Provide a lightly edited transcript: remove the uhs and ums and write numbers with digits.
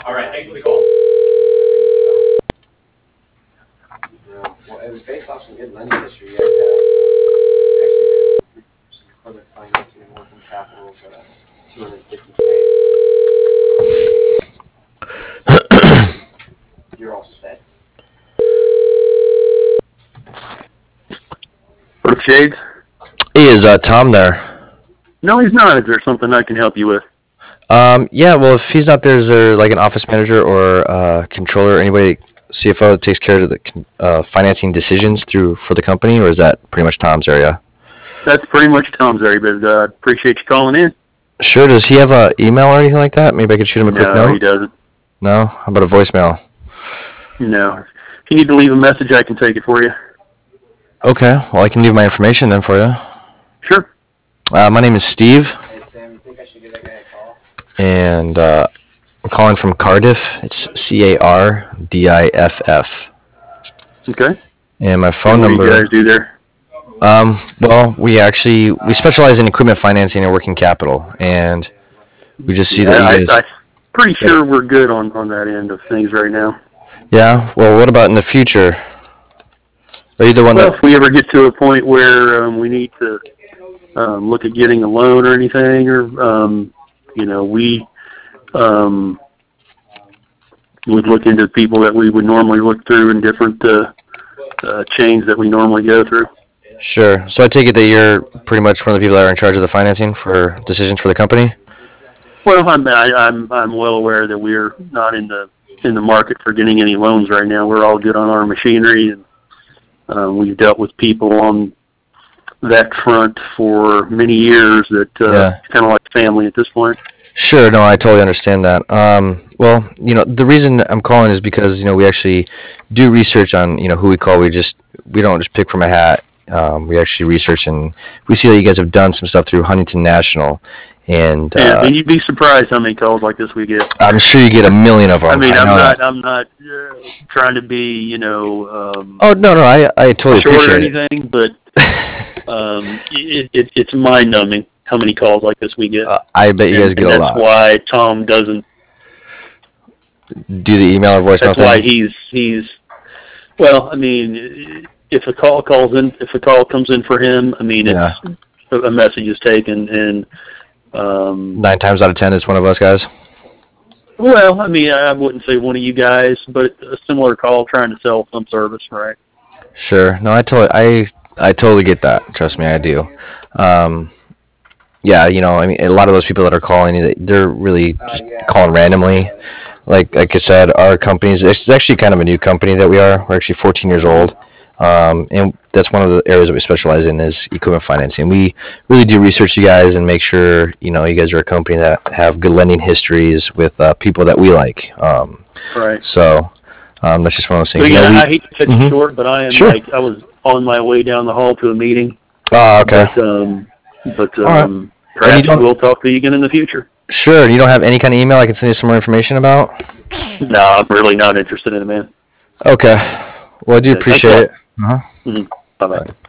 All right, thanks for the call. Well, it was based off some good lending history. You guys have actually some equipment financing and working capital of 250K. You're all set. Brooke Shades? Hey, is Tom there? No, he's not. Is there something I can help you with? Yeah, well, if he's not there, is there like an office manager or controller, anybody, CFO that takes care of the financing decisions for the company, or is that pretty much Tom's area? That's pretty much Tom's area, but I appreciate you calling in. Sure. Does he have an email or anything like that? Maybe I could shoot him a quick note. No, he doesn't. No? How about a voicemail? No. If you need to leave a message, I can take it for you. Okay. Well, I can leave my information then for you. Sure. My name is Steve. Hey, Sam, you think I should give that guy a call? And I'm calling from Cardiff. It's CARDIFF. Okay. And my phone What number. do you guys do there? Well, we specialize in equipment financing and working capital, and we just see that you guys. I'm pretty sure we're good on that end of things right now. Yeah. Well, what about in the future? Are you the one Well, if we ever get to a point where we need to look at getting a loan or anything, or we would look into people that we would normally look through in different chains that we normally go through. Sure. So I take it that you're pretty much one of the people that are in charge of the financing for decisions for the company? Well, I'm well aware that we're not in the market for getting any loans right now. We're all good on our machinery, and we've dealt with people on that front for many years that it's kind of like family at this point. Sure. No, I totally understand that. Well, the reason I'm calling is because, we actually do research on, who we call. We don't just pick from a hat. We actually research, and we see that you guys have done some stuff through Huntington National. And you'd be surprised how many calls like this we get. I'm sure you get a million of them. I mean, I'm not trying to be, oh no, I totally appreciate it. Or anything, but it's mind-numbing how many calls like this we get. I bet you guys get a lot. That's why Tom doesn't do the email or voicemail. That's why he's. Well, I mean, if a call comes in for him, I mean, it's a message is taken, and 9 times out of 10 it's one of us guys. Well, I mean, I wouldn't say one of you guys, but a similar call trying to sell some service, right? Sure. No, I totally get that. Trust me, I do. Yeah, I mean, a lot of those people that are calling, they're really just calling randomly. Like I said, our company's, it's actually kind of a new company that we are. We're actually 14 years old. And that's one of the areas that we specialize in is equipment financing. We really do research you guys and make sure, you guys are a company that have good lending histories with people that we like. Right. So that's just one of those things. So, I hate to cut you short, but I am I was on my way down the hall to a meeting. Oh, okay. But perhaps we'll talk to you again in the future. Sure. You don't have any kind of email I can send you some more information about? No, I'm really not interested in it, man. Okay. Well, I do appreciate it. Mm-hmm. Bye-bye.